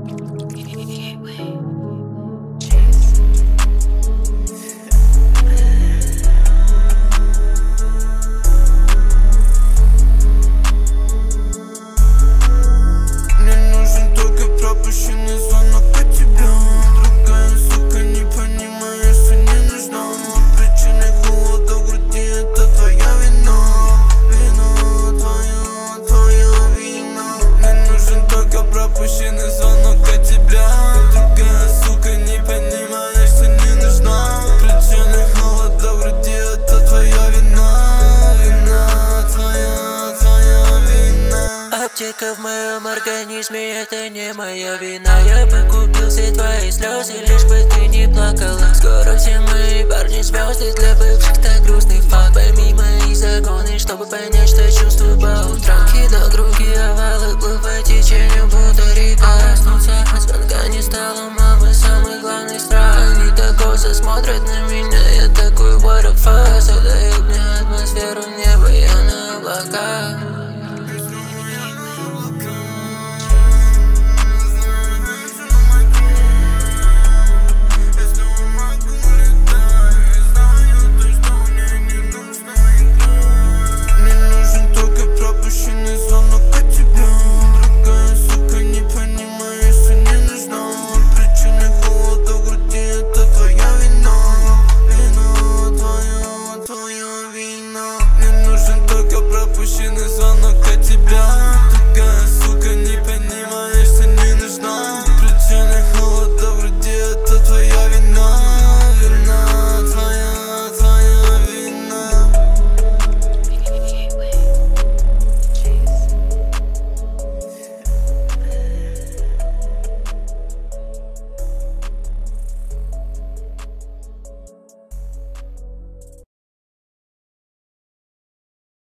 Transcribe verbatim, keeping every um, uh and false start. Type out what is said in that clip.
Пропущенный звонок от тебя. Другая, сука, не понимаешь, что не нужна. Причина холода в груди — это твоя вина. Вина, твоя, твоя вина. Мне нужен только пропущенный звонок от тебя. Другая, сука, не понимаешь, что не нужна. Причина холода в груди — это твоя вина. Вина, твоя, твоя вина. Аптека в моем организме — это не моя вина. Я бы купил все твои слезы, лишь бы ты не плакала. Скоро все мои парни звезды, для бывших так грустный факт. Пойми мои законы, чтобы понять, что чувствую по утрам. Кидал круги, овалы, плыл по течению, будто